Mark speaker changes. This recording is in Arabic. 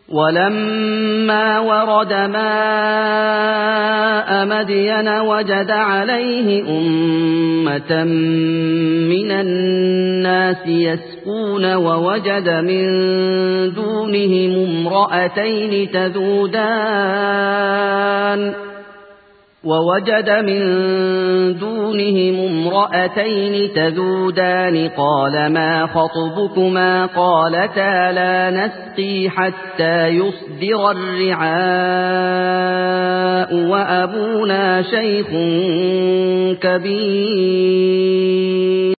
Speaker 1: وَلَمَّا وَرَدَ مَاءَ مَدْيَنَ وَجَدَ عَلَيْهِ أُمَّةً مِّنَ النَّاسِ يَسْقُونَ وَوَجَدَ مِن دُونِهِمُ امْرَأَتَيْنِ تَذُودَانِ قَالَ مَا خَطْبُكُمَا قَالَتَا لَا نَسْقِي حَتَّىٰ يُصْدِرَ الرِّعَاءُ وَأَبُونَا شَيْخٌ كَبِيرٌ